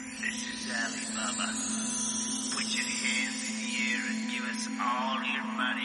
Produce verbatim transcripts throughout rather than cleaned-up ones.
This is Ali Baba. Put your hands in the air and give us all your money.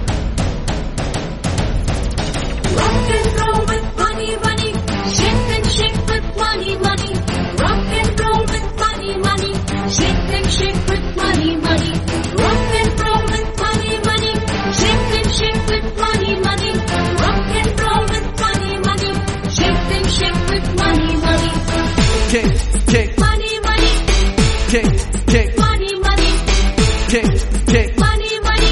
Rock and roll with money, money. Shake and shake with money, money. Rock and roll with money, money. Shake and shake with money, money. Rock and roll with money, money. Shake and shake with money, money. Rock and roll with money, money. Shake and shake with money, money. Kick, kick, Money, money. kick, kick, Money, money. kick, kick. Money, money.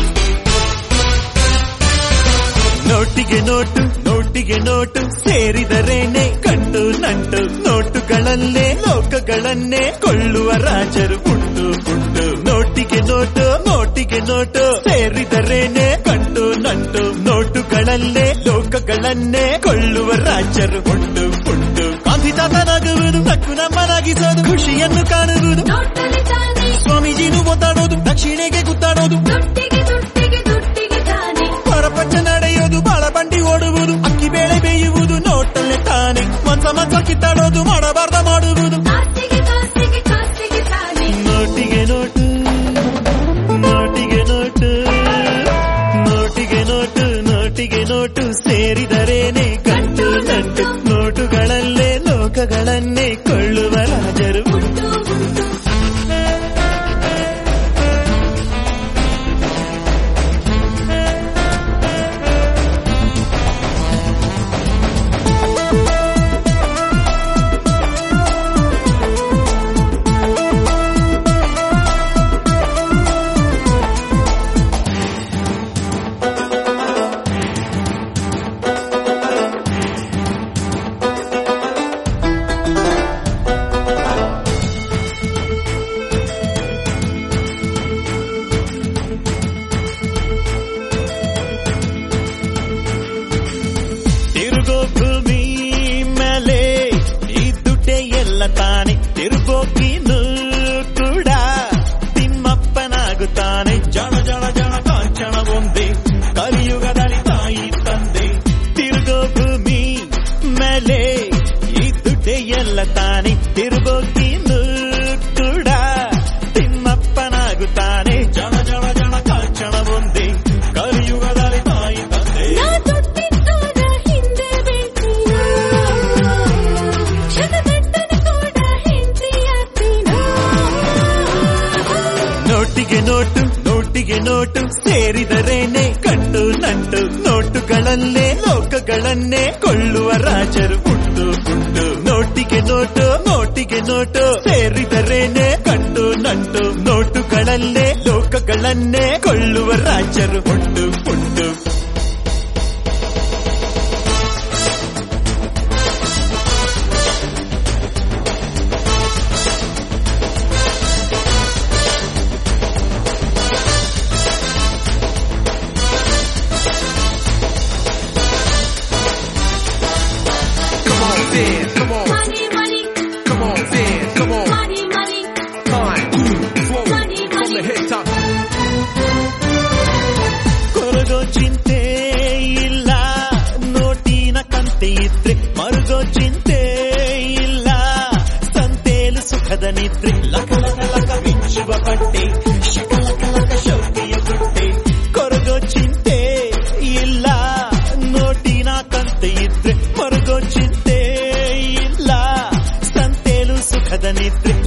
ನೋಟಿಗೆ note ನೋಟಿಗೆ note ಸೇರಿದರೇನೆ ಕಂಡು ನಂಟು ನೋಟುಗಳಲ್ಲೇ ಲೋಕಗಳನ್ನೇ ಕೊಳ್ಳುವ ರಾಜರು ಉಂಟು ಉಂಟು ನೋಟಿಗೆ note ನೋಟಿಗೆ note ಸೇರಿದರೇನೆ ಕಂಡು ನಂಟು ನೋಟುಗಳಲ್ಲೇ ಲೋಕಗಳನ್ನೇ ಕೊಳ್ಳುವ ರಾಜರು ಉಂಟು ಉಂಟು ಗಾಂಧಿ ತಾತ ನಗುವುದು ನಕ್ಕು ನಮ್ಮನಾಗಿಸೋದು ಖುಷಿಯನ್ನು ಕಾಣುವುದು ನೋಟಲ್ಲಿ ತಾನೆ ಸ್ವಾಮೀಜಿನು ಒತ್ತಾಡೋದು ದಕ್ಷಿಣೆಗೆ ಗುತ್ತಾಡೋದು ದುಡ್ಡಿಗೆ ದುಡ್ಡಿಗೆ ದುಡ್ಡಿಗೆ ತಾನೆ ಪ್ರಪಂಚ ನಡೆಯೋದು ಬಾಳ ಬಂಡಿ ಓಡುವುದು ಅಕ್ಕಿ ಬೇಳೆ ಬೇಯುವುದು ನೋಟಲ್ಲೇ ತಾನೆ ಮನ್ಸ ಮನ್ಸ ಕಿತ್ತಾಡೋದು ಮಾಡಬಾರ್ದ ಮಾಡುವುದು ಕಾಸಿಗೆ ಕಾಸಿಗೆ ಕಾಸಿಗೆ ತಾನೆ ನೋಟಿಗೆ ನೋಟು ನೋಟಿಗೆ ನೋಟು ನೋಟಿಗೆ ನೋಟು ನೋಟಿಗೆ ನೋಟು ಸೇರಿದರೇನೆ ಗಂಟು ನಂಟು ನೋಟುಗಳಲ್ಲೇ ಲೋಕಗಳನ್ನೇ ಕೊಳ್ಳುವ ರಾಜರು ಉಂಟು ಉಂಟು ತಿರುಗೋ ಭೂಮಿ ಮೇಲೆ ಈ ದುಡ್ಡೆ ಎಲ್ಲ ತಾನೆ ತಿರುಗೋಕಿನು ಕೂಡ ತಿಮ್ಮಪ್ಪನಾಗುತ್ತಾನೆ ಜಣ ಜಣ ಜಣ ಕಾಂಚನ ಒಂದೇ ಕಲಿಯುಗದಲ್ಲಿ ತಾಯಿ ತಂದೆ ತಿರುಗೋ ಭೂಮಿ ಮೇಲೆ ಈ ದುಡ್ಡೆ ಎಲ್ಲ ತಾನೆ ತಿರುಗೋಕಿನು ಕೂಡ ತಿಮ್ಮಪ್ಪನಾಗುತ್ತಾನೆ ಜಣ ಜಣ ಜಣ ಕಾಂಚನ ಒಂದೇ ಕಲಿಯುಗದಲ್ಲಿ ತಾಯಿ ತಂದೆ ನಾ ದುಡ್ಡಿದ್ದೋರ ಹಿಂದೆ ಬೀಳ್ತೀನೋ ಶತಗಟ್ಟನ ಕೂಡ ಹೆಂಡ್ತಿಯಾಗ್ತೀನೋ ನೋಟಿಗೆ ನೋಟು ನೋಟಿಗೆ ನೋಟು ಸೇರಿದರೇನೆ ಕಂಡು ನಂಟು ನೋಟುಗಳಲ್ಲೇ ಲೋಕಗಳನ್ನೇ ಕೊಳ್ಳುವ ರಾಜರು ಉಂಟು ಉಂಟು ನೋಟಿಗೆ ನೋಟು ನೋಟಿಗೆ ನೋಟು ಸೇರಿದರೇನೆ ಕಂಡು ನಂಟು ನೋಟುಗಳಲ್ಲೇ ಲೋಕಗಳನ್ನೇ ಕೊಳ್ಳುವ ರಾಜರು ಉಂಟು ಉಂಟು Come on, dance, come on, money money come on, dance, come on. money money One, two, four, Money, from money. the head top. ಕೊರಗೋ ಚಿಂತೆ ಇಲ್ಲ ನೋಟಿನ ಕಂತೆ ಇದ್ರೆ ಮರುಗೋ ಚಿಂತೆ ಇಲ್ಲ ಸಂತೇಲು ಸುಖದ ನಿದ್ರೆ ಲಕ ಲಕ ಲಕ ಮಿಂಚುವ ಪಟ್ಟೆ ಶಕ ಲಕ ಲಕ ಶೌಕಿಯ ಗುಟ್ಟೆ ಕೊರಗೋ ಚಿಂತೆ ಇಲ್ಲ ನೋಟಿನ ಕಂತೆ ಇದ್ರೆ ಮರುಗೋ ಚಿಂತೆ ಇಲ್ಲ ಸಂತೇಲು ಸುಖದ ನಿದ್ರೆ